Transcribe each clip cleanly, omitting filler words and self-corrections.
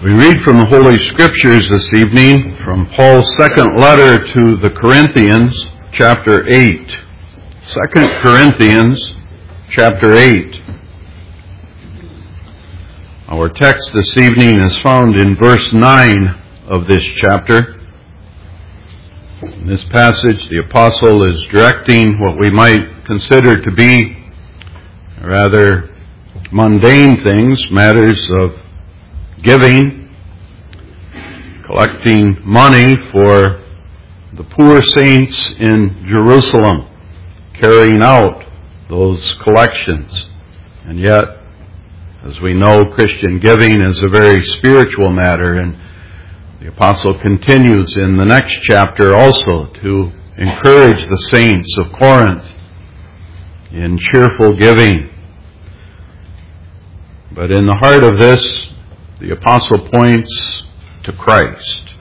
We read from the Holy Scriptures this evening from Paul's second letter to the Corinthians, chapter 8. 2 Corinthians, chapter 8. Our text this evening is found in verse 9 of this chapter. In this passage, the apostle is directing what we might consider to be rather mundane things, matters of giving, collecting money for the poor saints in Jerusalem, carrying out those collections. And yet, as we know, Christian giving is a very spiritual matter, and the apostle continues in the next chapter also to encourage the saints of Corinth in cheerful giving. But in the heart of this, the apostle points to Christ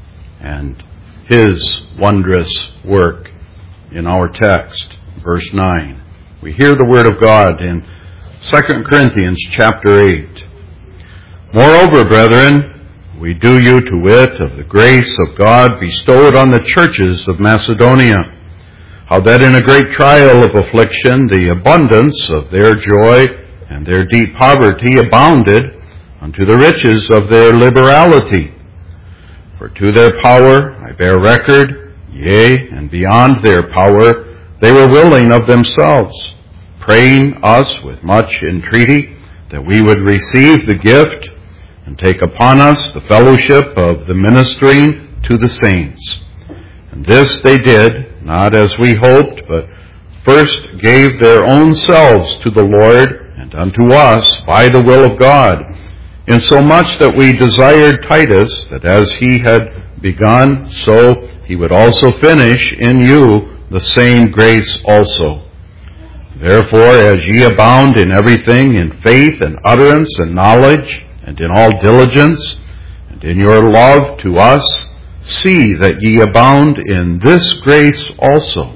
and His wondrous work in our text, verse 9. We hear the word of God in 2 Corinthians chapter 8. Moreover, brethren, we do you to wit of the grace of God bestowed on the churches of Macedonia, how that in a great trial of affliction the abundance of their joy and their deep poverty abounded unto the riches of their liberality. For to their power I bear record, yea, and beyond their power they were willing of themselves, praying us with much entreaty that we would receive the gift and take upon us the fellowship of the ministering to the saints. And this they did, not as we hoped, but first gave their own selves to the Lord and unto us by the will of God, insomuch that we desired Titus, that as he had begun, so he would also finish in you the same grace also. Therefore, as ye abound in everything, in faith and utterance and knowledge, and in all diligence, and in your love to us, see that ye abound in this grace also.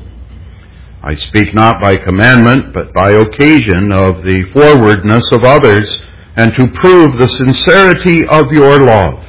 I speak not by commandment, but by occasion of the forwardness of others, and to prove the sincerity of your love.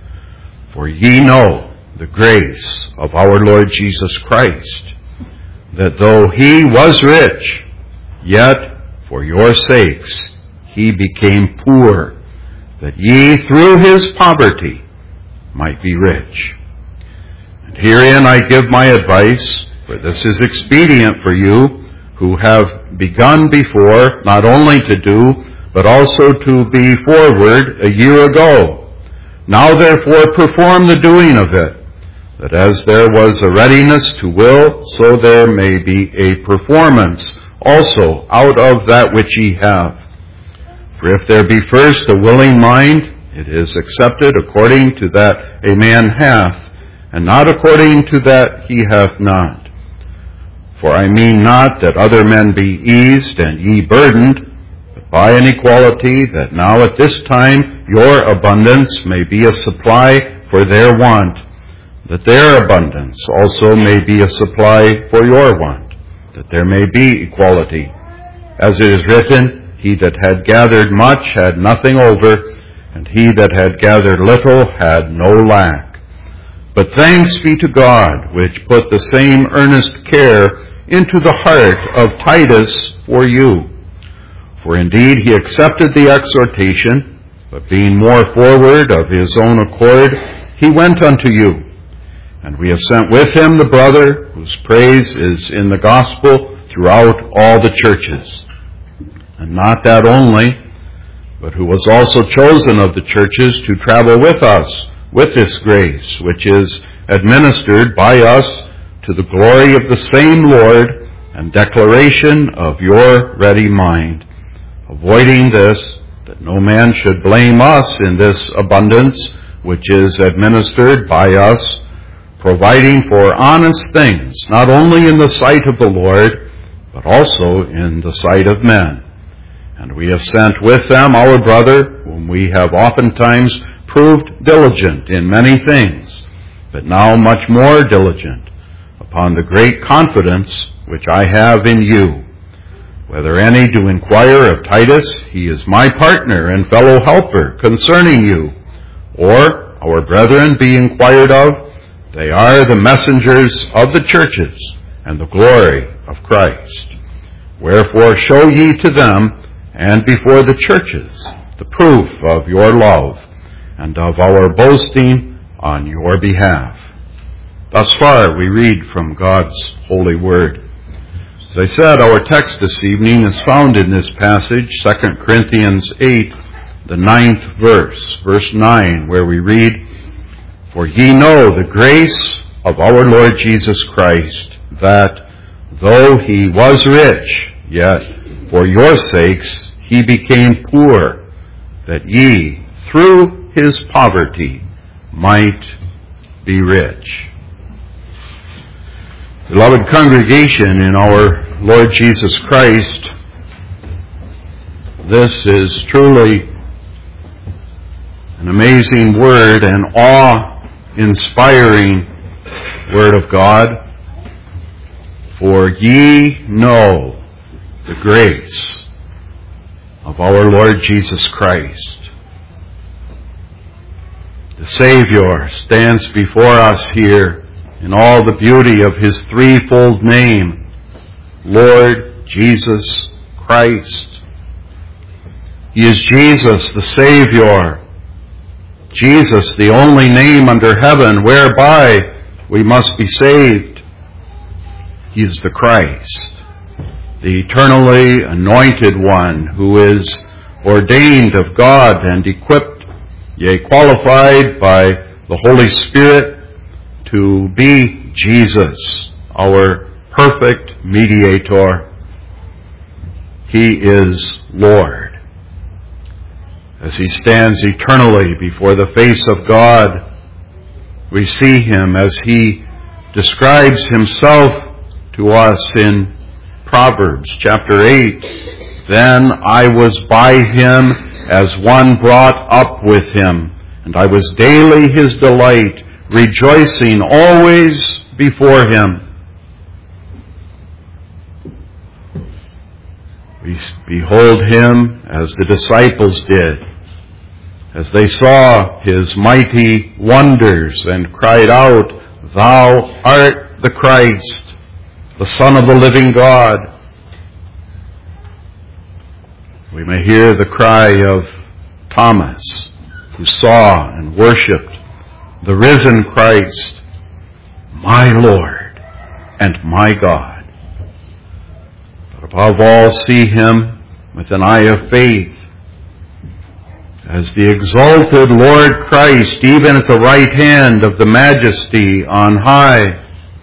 For ye know the grace of our Lord Jesus Christ, that though he was rich, yet for your sakes he became poor, that ye through his poverty might be rich. And herein I give my advice, for this is expedient for you, who have begun before, not only to do, but also to be forward a year ago. Now therefore perform the doing of it, that as there was a readiness to will, so there may be a performance also out of that which ye have. For if there be first a willing mind, it is accepted according to that a man hath, and not according to that he hath not. For I mean not that other men be eased and ye burdened, by an equality, that now at this time your abundance may be a supply for their want, that their abundance also may be a supply for your want, that there may be equality. As it is written, he that had gathered much had nothing over, and he that had gathered little had no lack. But thanks be to God, which put the same earnest care into the heart of Titus for you. For indeed he accepted the exhortation, but being more forward of his own accord, he went unto you. And we have sent with him the brother, whose praise is in the gospel throughout all the churches. And not that only, but who was also chosen of the churches to travel with us with this grace, which is administered by us to the glory of the same Lord and declaration of your ready mind. Avoiding this, that no man should blame us in this abundance which is administered by us, providing for honest things, not only in the sight of the Lord, but also in the sight of men. And we have sent with them our brother, whom we have oftentimes proved diligent in many things, but now much more diligent, upon the great confidence which I have in you. Whether any do inquire of Titus, he is my partner and fellow helper concerning you, or our brethren be inquired of, they are the messengers of the churches and the glory of Christ. Wherefore show ye to them and before the churches the proof of your love and of our boasting on your behalf. Thus far we read from God's holy word. As I said, our text this evening is found in this passage, 2 Corinthians 8, the 9th verse, verse 9, where we read, For ye know the grace of our Lord Jesus Christ, that though he was rich, yet for your sakes he became poor, that ye through his poverty might be rich. Beloved congregation in our Lord Jesus Christ, this is truly an amazing word, an awe-inspiring word of God. For ye know the grace of our Lord Jesus Christ. The Savior stands before us here in all the beauty of his threefold name, Lord Jesus Christ. He is Jesus, the Savior. Jesus, the only name under heaven whereby we must be saved. He is the Christ, the eternally anointed one who is ordained of God and equipped, yea, qualified by the Holy Spirit to be Jesus, our perfect mediator. He is Lord. As he stands eternally before the face of God, we see him as he describes himself to us in Proverbs chapter 8. Then I was by him as one brought up with him, and I was daily his delight, rejoicing always before him. We behold him as the disciples did, as they saw his mighty wonders and cried out, Thou art the Christ, the Son of the living God. We may hear the cry of Thomas, who saw and worshipped the risen Christ, my Lord and my God. But above all, see him with an eye of faith as the exalted Lord Christ, even at the right hand of the Majesty on high.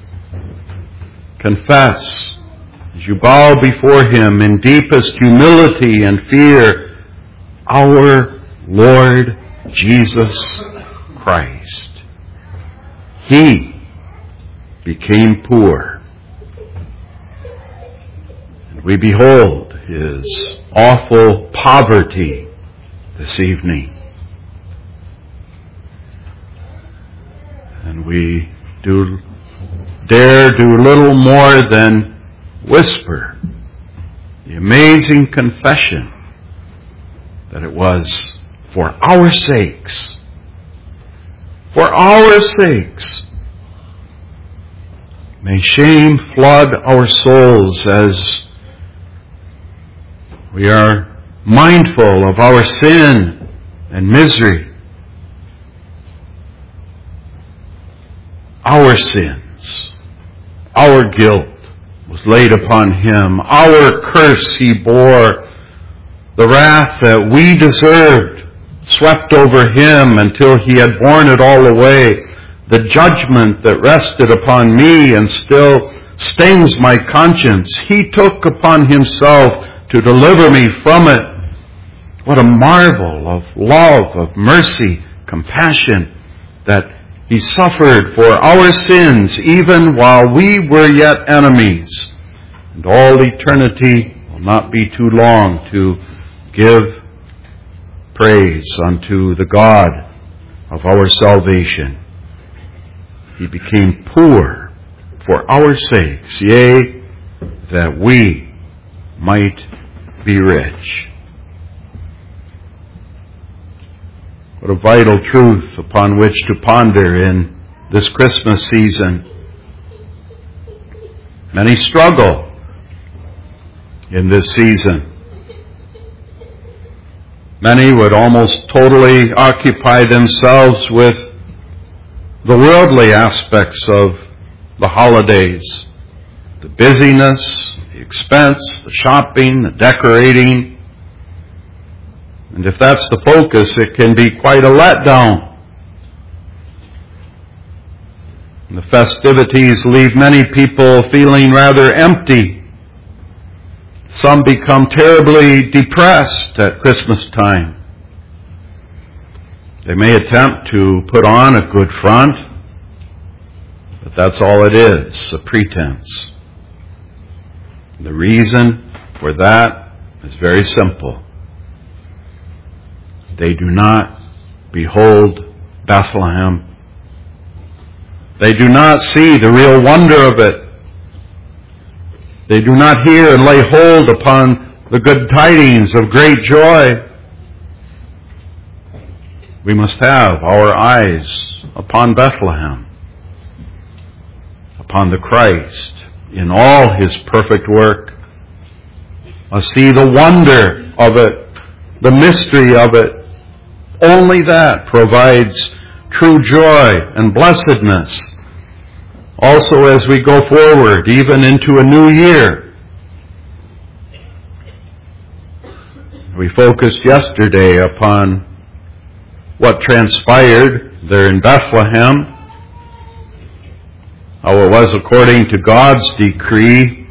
Confess, as you bow before him in deepest humility and fear, our Lord Jesus Christ. He became poor. And we behold his awful poverty this evening. And we dare do little more than whisper the amazing confession that it was for our sakes. For our sakes. May shame flood our souls as we are mindful of our sin and misery. Our sins, our guilt was laid upon him. Our curse he bore. The wrath that we deserved swept over him until he had borne it all away. The judgment that rested upon me and still stings my conscience, he took upon himself to deliver me from it. What a marvel of love, of mercy, compassion, that he suffered for our sins even while we were yet enemies. And all eternity will not be too long to give praise unto the God of our salvation. He became poor for our sakes, yea, that we might be rich. What a vital truth upon which to ponder in this Christmas season. Many struggle in this season. Many would almost totally occupy themselves with the worldly aspects of the holidays. The busyness, the expense, the shopping, the decorating. And if that's the focus, it can be quite a letdown. And the festivities leave many people feeling rather empty. Some become terribly depressed at Christmas time. They may attempt to put on a good front, but that's all it is, a pretense. The reason for that is very simple. They do not behold Bethlehem. They do not see the real wonder of it. They do not hear and lay hold upon the good tidings of great joy. We must have our eyes upon Bethlehem, upon the Christ in all His perfect work. Must see the wonder of it, the mystery of it. Only that provides true joy and blessedness. Also as we go forward, even into a new year. We focused yesterday upon what transpired there in Bethlehem, how it was according to God's decree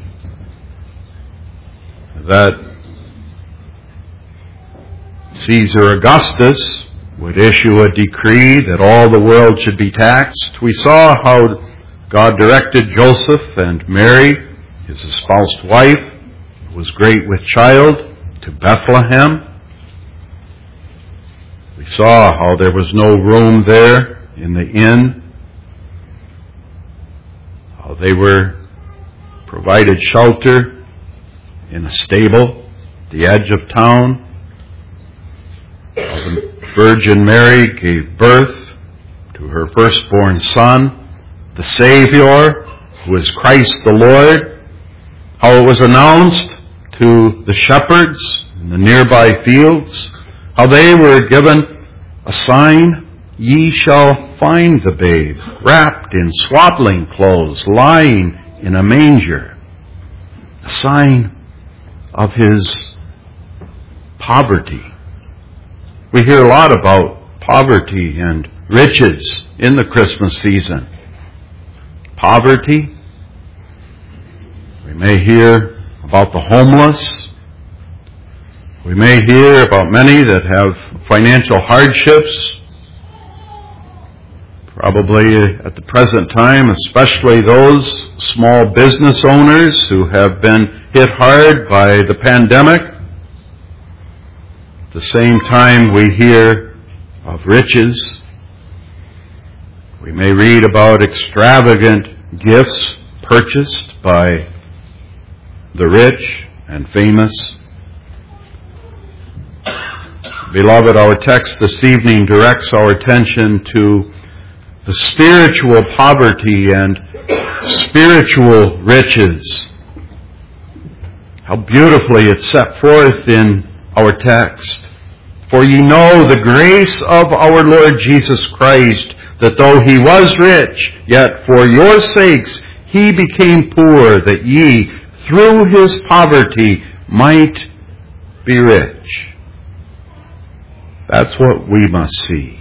that Caesar Augustus would issue a decree that all the world should be taxed. We saw how God directed Joseph and Mary, his espoused wife, who was great with child, to Bethlehem. We saw how there was no room there in the inn, how they were provided shelter in a stable at the edge of town. The Virgin Mary gave birth to her firstborn son, the Savior, who is Christ the Lord. How it was announced to the shepherds in the nearby fields, how they were given a sign, ye shall find the babe wrapped in swaddling clothes, lying in a manger. A sign of His poverty. We hear a lot about poverty and riches in the Christmas season. Poverty. We may hear about the homeless. We may hear about many that have financial hardships. Probably at the present time, especially those small business owners who have been hit hard by the pandemic. At the same time, we hear of riches. We may read about extravagant gifts purchased by the rich and famous. Beloved, our text this evening directs our attention to the spiritual poverty and spiritual riches. How beautifully it's set forth in our text. For ye know the grace of our Lord Jesus Christ, that though He was rich, yet for your sakes He became poor, that ye through His poverty might be rich. That's what we must see.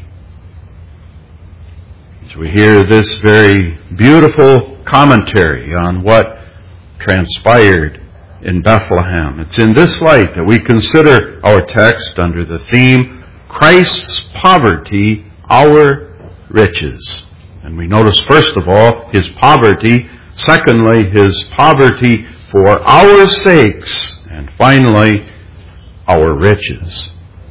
As we hear this very beautiful commentary on what transpired in Bethlehem, it's in this light that we consider our text under the theme, Christ's poverty, our riches. And we notice first of all His poverty, secondly His poverty for our sakes, and finally our riches.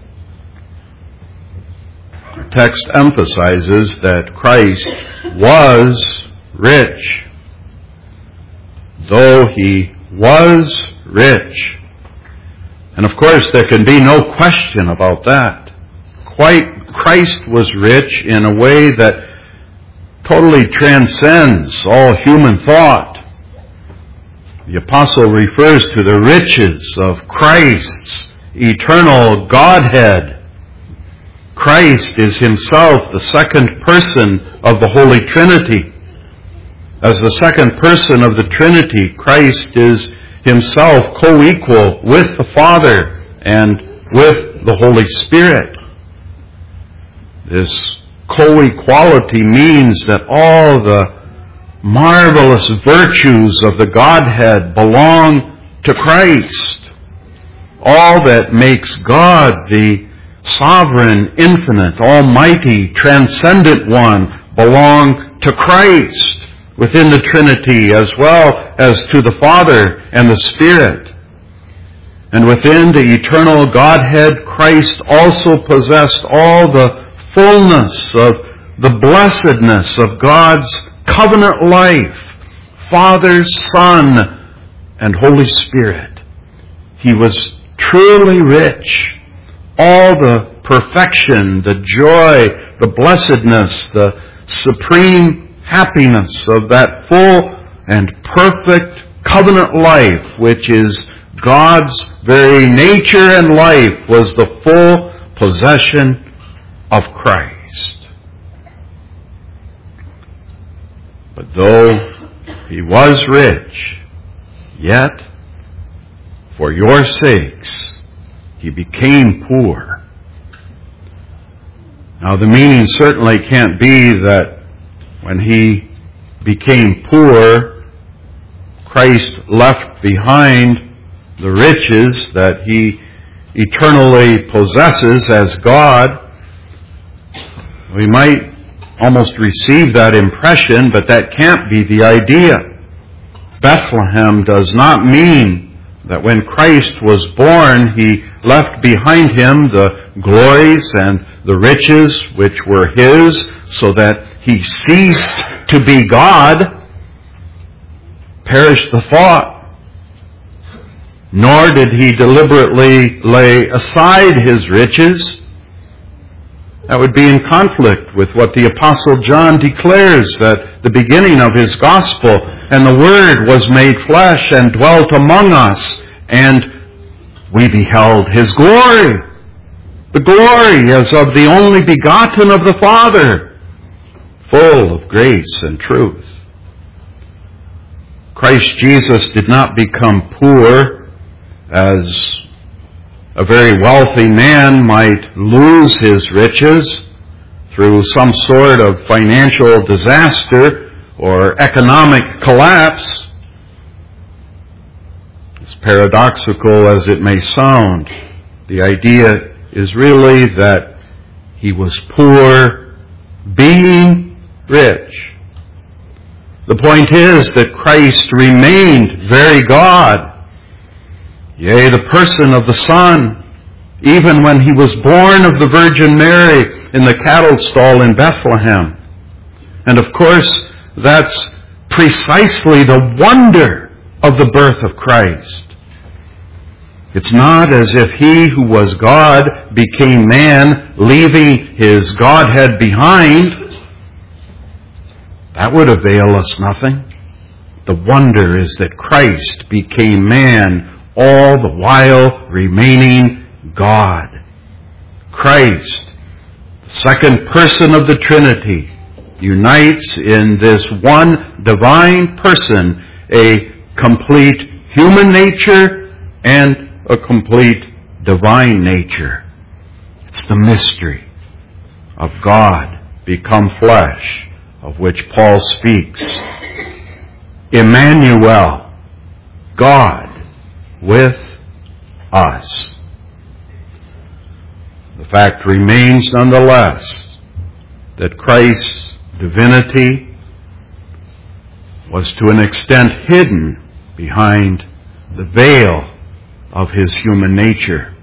Our text emphasizes that Christ was rich. Though He was rich. And of course there can be no question about that. Quite Christ was rich in a way that totally transcends all human thought. The apostle refers to the riches of Christ's eternal Godhead. Christ is himself the second person of the Holy Trinity. As the second person of the Trinity, Christ is himself co-equal with the Father and with the Holy Spirit. This co-equality means that all the marvelous virtues of the Godhead belong to Christ. All that makes God the sovereign, infinite, almighty, transcendent one belong to Christ within the Trinity, as well as to the Father and the Spirit. And within the eternal Godhead, Christ also possessed all the fullness of the blessedness of God's covenant life, Father, Son, and Holy Spirit. He was truly rich. All the perfection, the joy, the blessedness, the supreme happiness of that full and perfect covenant life, which is God's very nature and life, was the full possession of Christ. But though he was rich, yet for your sakes he became poor. Now the meaning certainly can't be that when he became poor, Christ left behind the riches that he eternally possesses as God. We might almost receive that impression, but that can't be the idea. Bethlehem does not mean that when Christ was born, he left behind him the glories and the riches which were his, so that he ceased to be God. Perish the thought. Nor did he deliberately lay aside his riches. That would be in conflict with what the Apostle John declares at the beginning of his gospel. And the Word was made flesh and dwelt among us, and we beheld his glory. The glory as of the only begotten of the Father, full of grace and truth. Christ Jesus did not become poor as a very wealthy man might lose his riches through some sort of financial disaster or economic collapse. As paradoxical as it may sound, the idea is really that he was poor being rich. The point is that Christ remained very God. Yea, the person of the Son, even when he was born of the Virgin Mary in the cattle stall in Bethlehem. And of course, that's precisely the wonder of the birth of Christ. It's not as if he who was God became man, leaving his Godhead behind. That would avail us nothing. The wonder is that Christ became man, all the while remaining God. Christ, the second person of the Trinity, unites in this one divine person a complete human nature and a complete divine nature. It's the mystery of God become flesh, of which Paul speaks. Emmanuel, God with us. The fact remains nonetheless that Christ's divinity was to an extent hidden behind the veil of his human nature.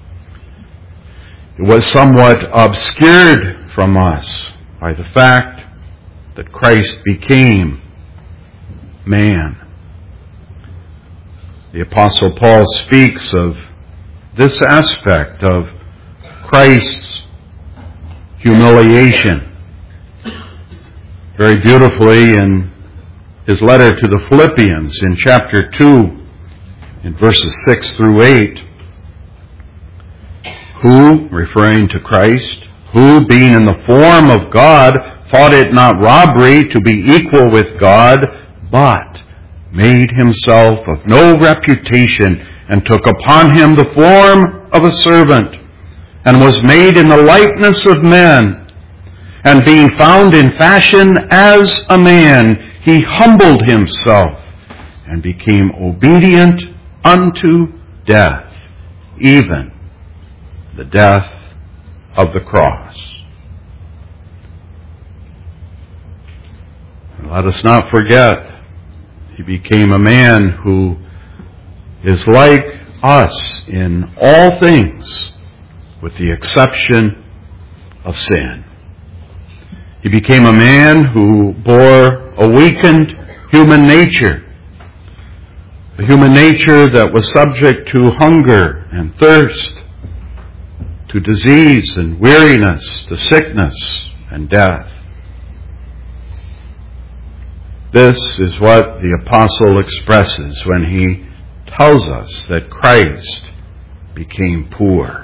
It was somewhat obscured from us by the fact that Christ became man. The Apostle Paul speaks of this aspect of Christ's humiliation. Very beautifully in his letter to the Philippians in chapter 2, in verses 6 through 8, who, referring to Christ, who, being in the form of God, thought it not robbery to be equal with God, but made himself of no reputation, and took upon him the form of a servant, and was made in the likeness of men. And being found in fashion as a man, he humbled himself, and became obedient unto death, even the death of the cross. And let us not forget, he became a man who is like us in all things, with the exception of sin. He became a man who bore a weakened human nature, a human nature that was subject to hunger and thirst, to disease and weariness, to sickness and death. This is what the apostle expresses when he tells us that Christ became poor.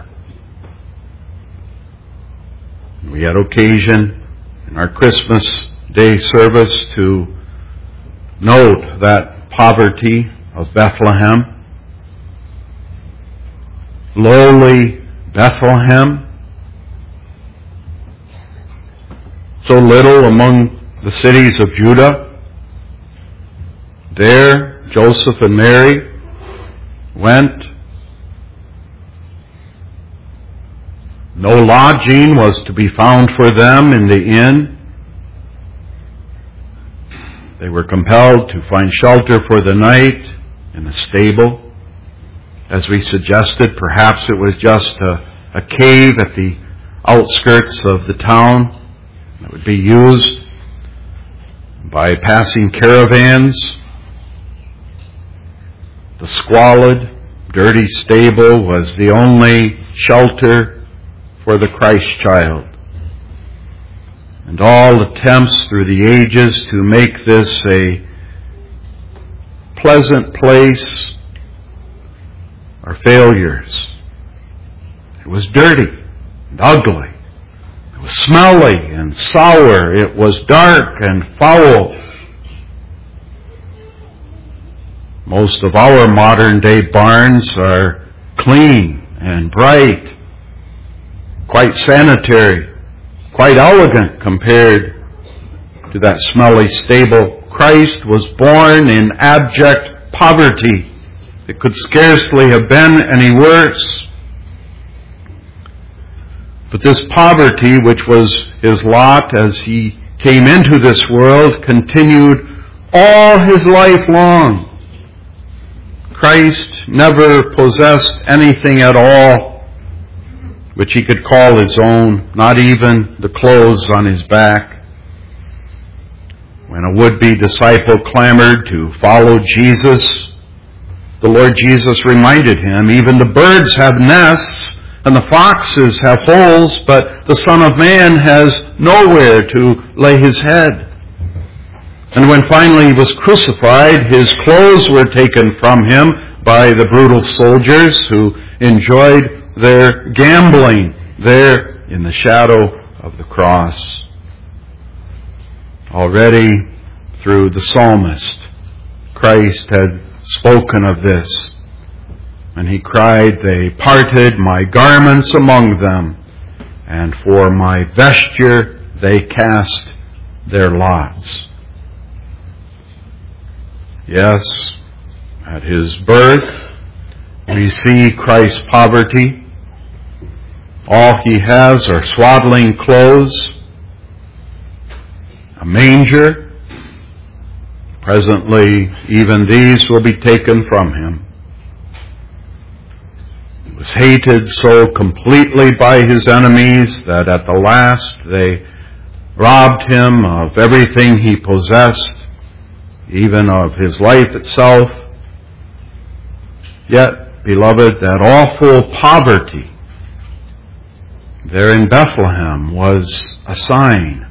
We had occasion in our Christmas Day service to note that poverty of Bethlehem. Lowly Bethlehem, so little among the cities of Judah. There, Joseph and Mary went. No lodging was to be found for them in the inn. They were compelled to find shelter for the night in a stable. As we suggested, perhaps it was just a cave at the outskirts of the town that would be used by passing caravans. The squalid, dirty stable was the only shelter for the Christ child. And all attempts through the ages to make this a pleasant place are failures. It was dirty and ugly. It was smelly and sour. It was dark and foul. Most of our modern day barns are clean and bright, quite sanitary, quite elegant compared to that smelly stable. Christ was born in abject poverty. It could scarcely have been any worse. But this poverty, which was his lot as he came into this world, continued all his life long. Christ never possessed anything at all which he could call his own, not even the clothes on his back. When a would-be disciple clamored to follow Jesus, the Lord Jesus reminded him, even the birds have nests and the foxes have holes, but the Son of Man has nowhere to lay his head. And when finally he was crucified, his clothes were taken from him by the brutal soldiers who enjoyed their gambling there in the shadow of the cross. Already through the psalmist, Christ had spoken of this. And he cried, "They parted my garments among them, and for my vesture they cast their lots." Yes, at his birth we see Christ's poverty. All he has are swaddling clothes, a manger. Presently, even these will be taken from him. He was hated so completely by his enemies that at the last they robbed him of everything he possessed, even of his life itself. Yet, beloved, that awful poverty there in Bethlehem was a sign.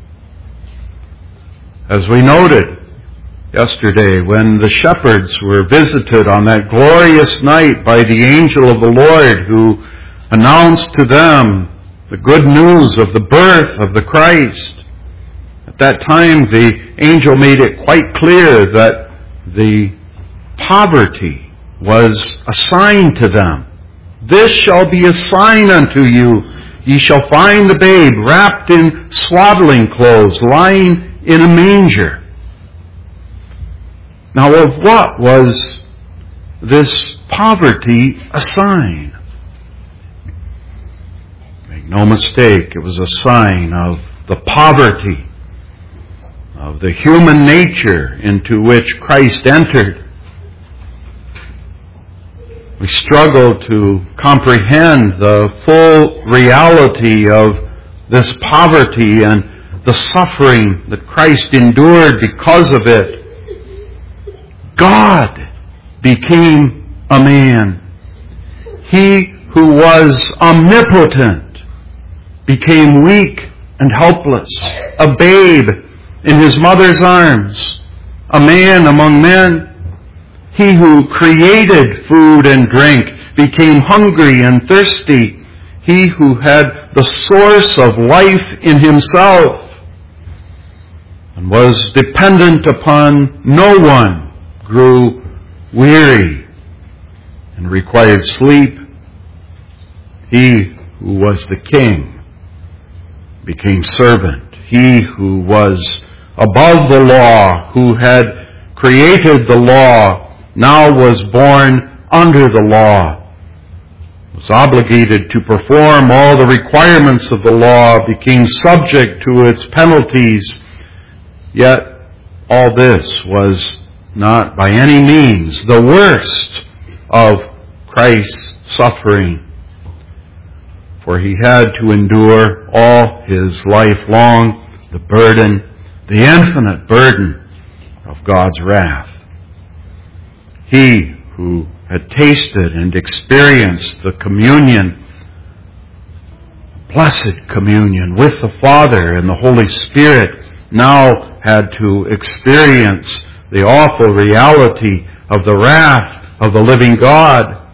As we noted yesterday, when the shepherds were visited on that glorious night by the angel of the Lord who announced to them the good news of the birth of the Christ, at that time the angel made it quite clear that the poverty was a sign to them. This shall be a sign unto you. Ye shall find the babe wrapped in swaddling clothes, lying in a manger. Now, of what was this poverty a sign? Make no mistake, it was a sign of the poverty of the human nature into which Christ entered. We struggle to comprehend the full reality of this poverty and the suffering that Christ endured because of it. God became a man. He who was omnipotent became weak and helpless, a babe in his mother's arms, a man among men. He who created food and drink became hungry and thirsty. He who had the source of life in himself and was dependent upon no one grew weary and required sleep. He who was the king became servant. He who was above the law, who had created the law, now was born under the law, was obligated to perform all the requirements of the law, became subject to its penalties. Yet all this was not by any means the worst of Christ's suffering, for he had to endure all his life long the burden, the infinite burden of God's wrath. He who had tasted and experienced the communion, blessed communion with the Father and the Holy Spirit, now had to experience the awful reality of the wrath of the living God.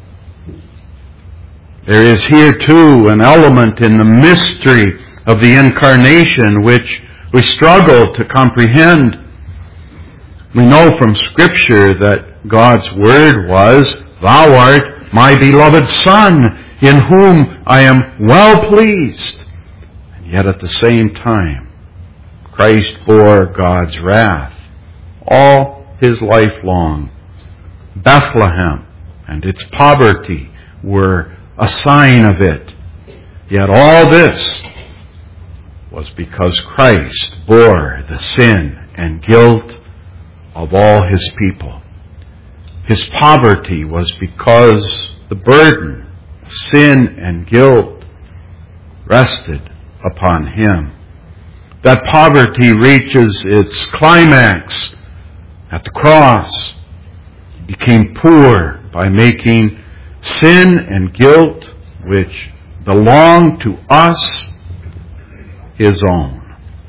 There is here too an element in the mystery of the incarnation which we struggle to comprehend. We know from Scripture that God's word was, "Thou art my beloved Son, in whom I am well pleased." And yet at the same time, Christ bore God's wrath all his life long. Bethlehem and its poverty were a sign of it. Yet all this was because Christ bore the sin and guilt of all his people. His poverty was because the burden of sin and guilt rested upon him. That poverty reaches its climax at the cross. He became poor by making sin and guilt, which belong to us, his own.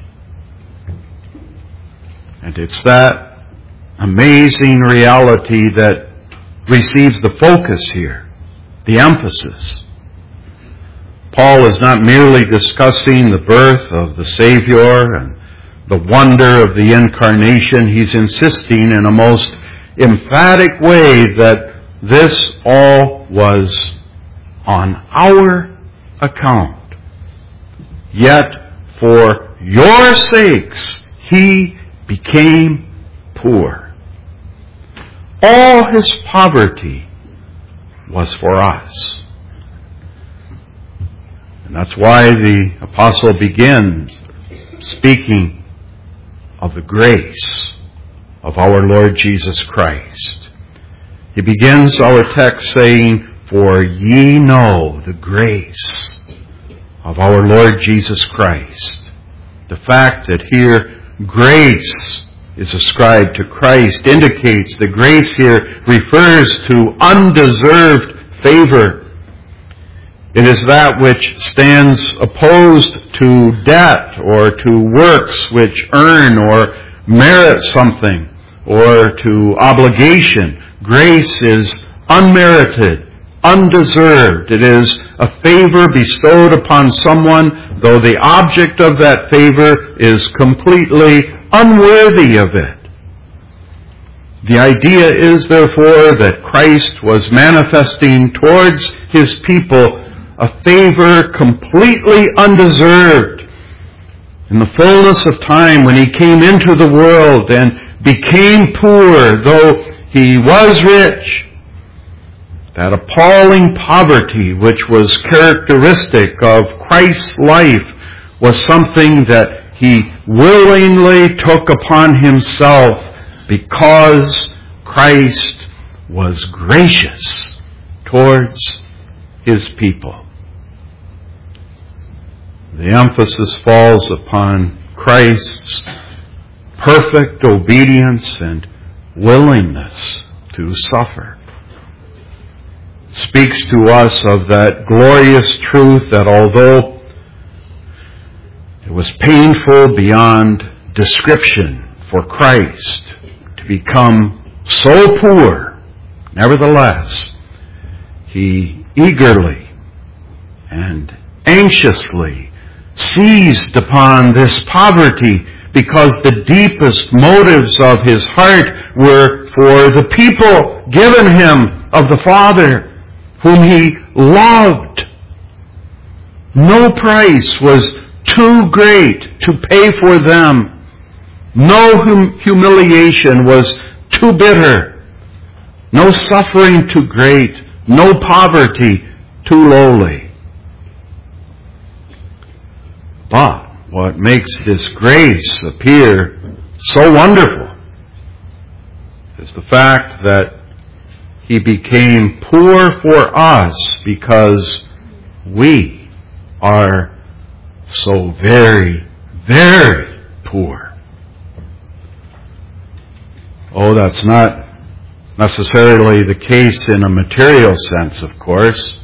And it's that amazing reality that receives the focus here, the emphasis. Paul is not merely discussing the birth of the Savior and the wonder of the incarnation. He's insisting in a most emphatic way that this all was on our account. Yet for your sakes he became poor. All his poverty was for us. And that's why the apostle begins speaking of the grace of our Lord Jesus Christ. He begins our text saying, "For ye know the grace of our Lord Jesus Christ." The fact that here grace is ascribed to Christ indicates that grace here refers to undeserved favor. It is that which stands opposed to debt or to works which earn or merit something, or to obligation. Grace is unmerited, undeserved. It is a favor bestowed upon someone, though the object of that favor is completely unworthy of it. The idea is, therefore, that Christ was manifesting towards His people a favor completely undeserved. In the fullness of time, when He came into the world and became poor, though He was rich, that appalling poverty which was characteristic of Christ's life was something that He willingly took upon Himself because Christ was gracious towards His people. The emphasis falls upon Christ's perfect obedience and willingness to suffer. Speaks to us of that glorious truth that although it was painful beyond description for Christ to become so poor, nevertheless, He eagerly and anxiously seized upon this poverty because the deepest motives of His heart were for the people given Him of the Father, whom He loved. No price was too great to pay for them. No humiliation was too bitter. No suffering too great. No poverty too lowly. But what makes this grace appear so wonderful is the fact that He became poor for us because we are so very, very poor. Oh, that's not necessarily the case in a material sense, of course.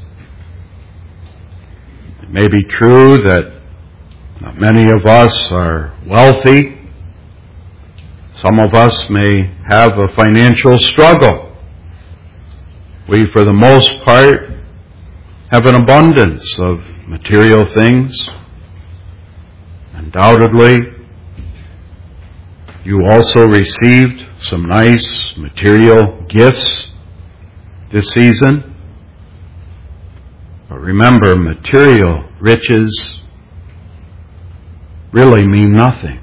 It may be true that many of us are wealthy. Some of us may have a financial struggle. We, for the most part, have an abundance of material things. Undoubtedly, you also received some nice material gifts this season. But remember, material riches really mean nothing.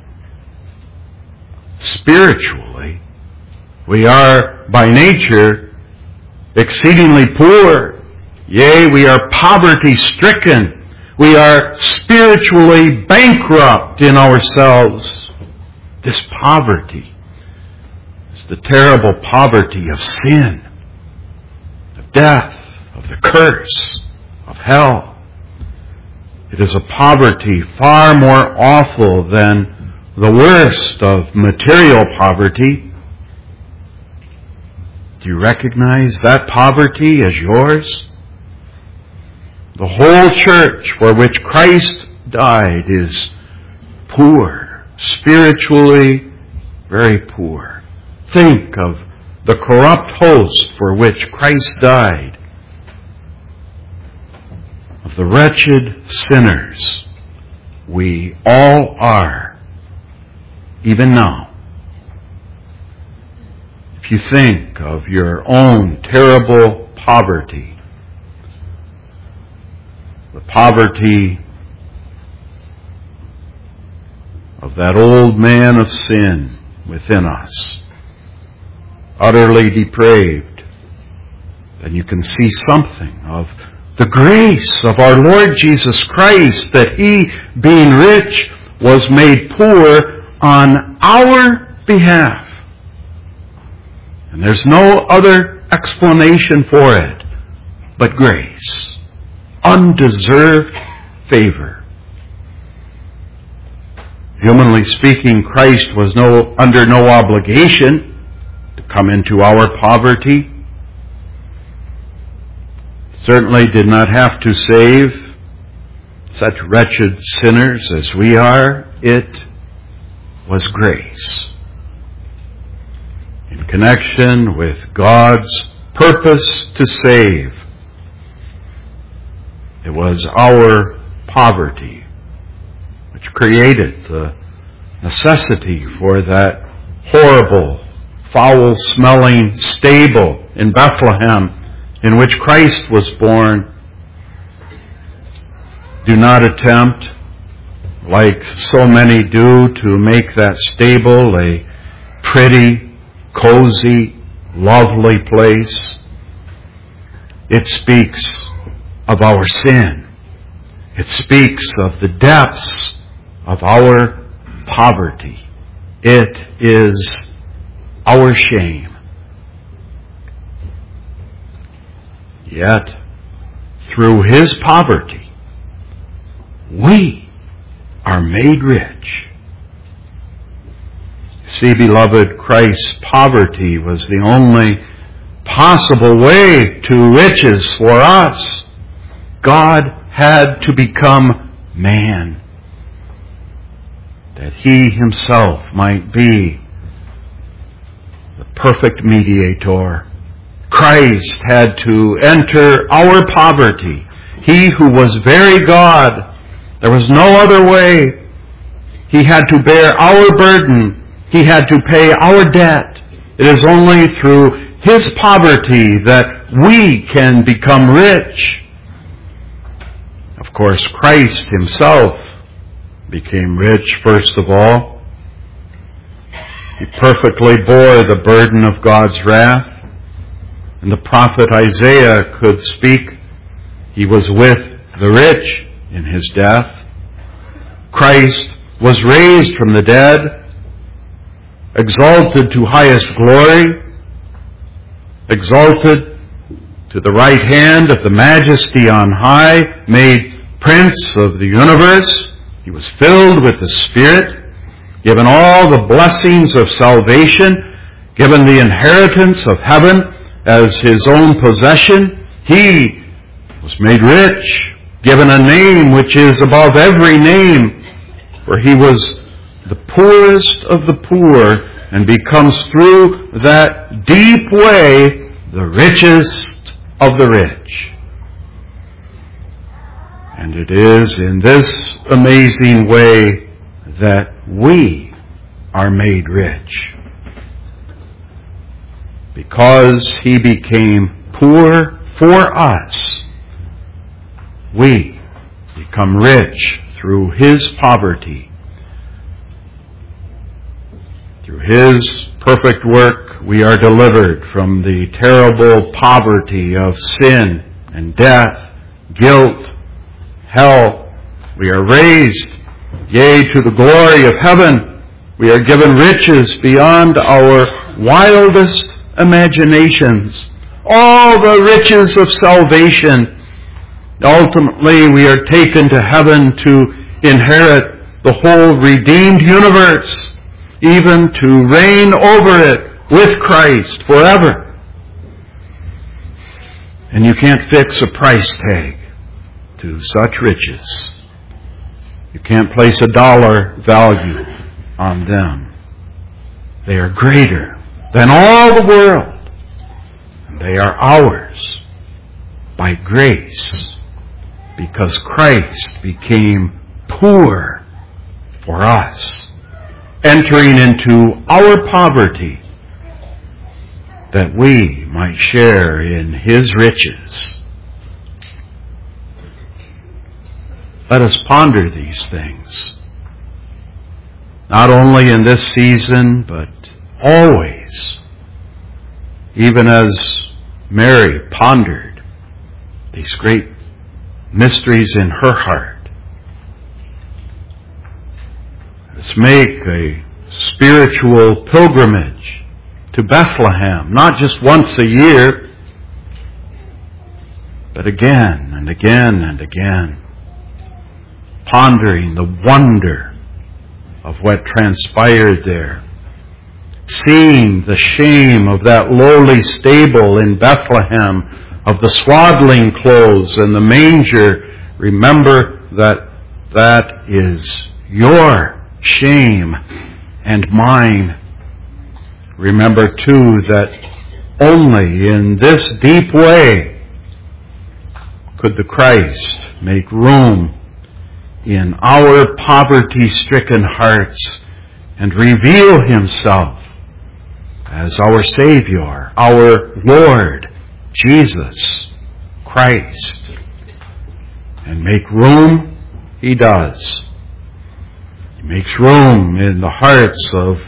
Spiritually, we are by nature exceedingly poor. Yea, we are poverty-stricken. We are spiritually bankrupt in ourselves. This poverty is the terrible poverty of sin, of death, of the curse, of hell. It is a poverty far more awful than the worst of material poverty. Do you recognize that poverty as yours? The whole church for which Christ died is poor, spiritually very poor. Think of the corrupt host for which Christ died, of the wretched sinners we all are, even now. If you think of your own terrible poverty, the poverty of that old man of sin within us, utterly depraved, then you can see something of the grace of our Lord Jesus Christ, that He, being rich, was made poor on our behalf. And there's no other explanation for it but grace. Undeserved favor. Humanly speaking, Christ was under no obligation to come into our poverty. certainly did not have to save such wretched sinners as we are. It was grace. In connection with God's purpose to save, it was our poverty which created the necessity for that horrible, foul-smelling stable in Bethlehem in which Christ was born. Do not attempt, like so many do, to make that stable a pretty, cozy, lovely place. It speaks of our sin. It speaks of the depths of our poverty. It is our shame. Yet, through His poverty, we are made rich. See, beloved, Christ's poverty was the only possible way to riches for us. God had to become man, that He Himself might be the perfect mediator. Christ had to enter our poverty. He who was very God, there was no other way. He had to bear our burden. He had to pay our debt. It is only through His poverty that we can become rich. Of course, Christ Himself became rich first of all. He perfectly bore the burden of God's wrath. And the prophet Isaiah could speak, He was with the rich in His death. Christ was raised from the dead, exalted to highest glory, exalted to the right hand of the Majesty on high, made Prince of the universe. He was filled with the Spirit, given all the blessings of salvation, given the inheritance of heaven as His own possession. He was made rich, given a name which is above every name, for He was the poorest of the poor and becomes through that deep way the richest of the rich. And it is in this amazing way that we are made rich. Because He became poor for us, we become rich through His poverty. Through His perfect work, we are delivered from the terrible poverty of sin and death, guilt, hell. We are raised, yea, to the glory of heaven. We are given riches beyond our wildest imaginations. All the riches of salvation. Ultimately, we are taken to heaven to inherit the whole redeemed universe, even to reign over it with Christ forever. And you can't fix a price tag to such riches. You can't place a dollar value on them. They are greater than all the world. And they are ours by grace, because Christ became poor for us, entering into our poverty that we might share in His riches. Let us ponder these things, not only in this season, but always, even as Mary pondered these great mysteries in her heart. Let's make a spiritual pilgrimage to Bethlehem, not just once a year, but again and again and again, pondering the wonder of what transpired there, seeing the shame of that lowly stable in Bethlehem of the swaddling clothes and the manger, remember that that is your shame and mine. Remember, too, that only in this deep way could the Christ make room in our poverty-stricken hearts and reveal Himself as our Savior, our Lord, Jesus Christ. And make room He does. He makes room in the hearts of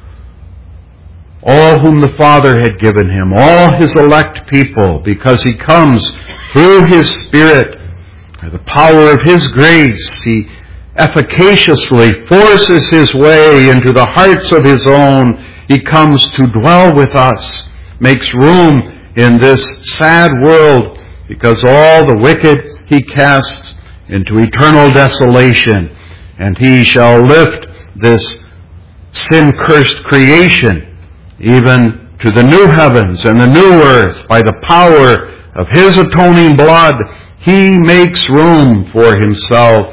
all whom the Father had given Him, all His elect people, because He comes through His Spirit. By the power of His grace, He efficaciously forces His way into the hearts of His own. He comes to dwell with us, makes room in this sad world, because all the wicked He casts into eternal desolation, and He shall lift this sin-cursed creation even to the new heavens and the new earth. By the power of His atoning blood, He makes room for Himself.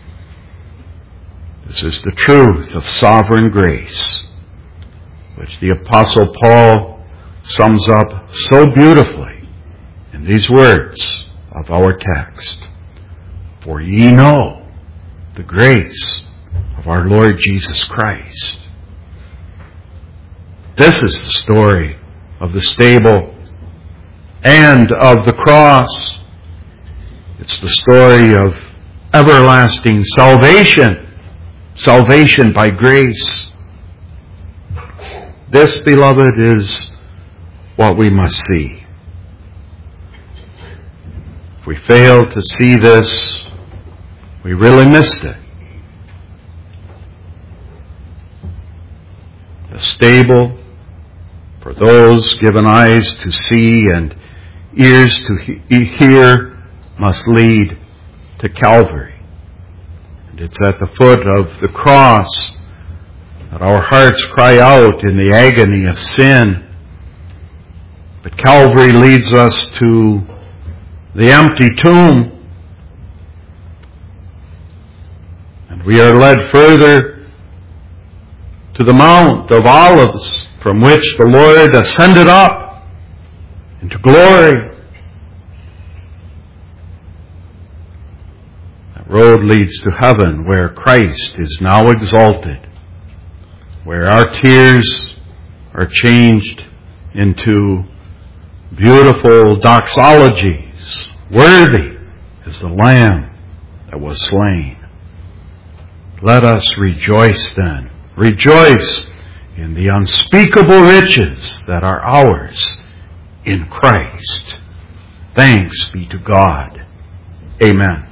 This is the truth of sovereign grace, which the Apostle Paul sums up so beautifully in these words of our text. For ye know the grace of our Lord Jesus Christ. This is the story of the stable and of the cross. It's the story of everlasting salvation, salvation by grace. This, beloved, is what we must see. If we fail to see this, we really missed it. The stable, for those given eyes to see and ears to hear, must lead to Calvary. And it's at the foot of the cross that our hearts cry out in the agony of sin. But Calvary leads us to the empty tomb. And we are led further to the Mount of Olives, from which the Lord ascended up into glory. That road leads to heaven, where Christ is now exalted, where our tears are changed into beautiful doxologies. Worthy is the Lamb that was slain. Let us rejoice then. Rejoice in the unspeakable riches that are ours in Christ. Thanks be to God. Amen.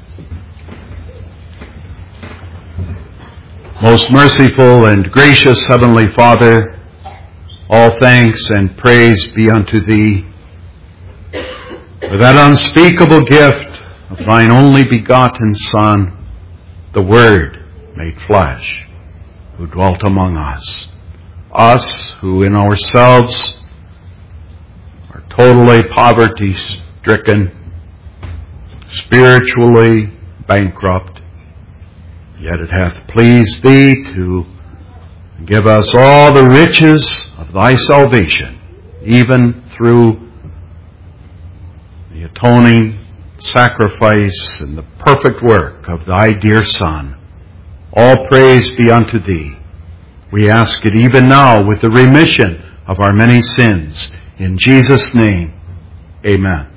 Most merciful and gracious Heavenly Father, all thanks and praise be unto Thee for that unspeakable gift of Thine only begotten Son, the Word made flesh, who dwelt among us. Us who in ourselves are totally poverty-stricken, spiritually bankrupt, yet it hath pleased Thee to give us all the riches of Thy salvation, even through the atoning sacrifice and the perfect work of Thy dear Son. All praise be unto Thee. We ask it even now with the remission of our many sins. In Jesus' name, amen.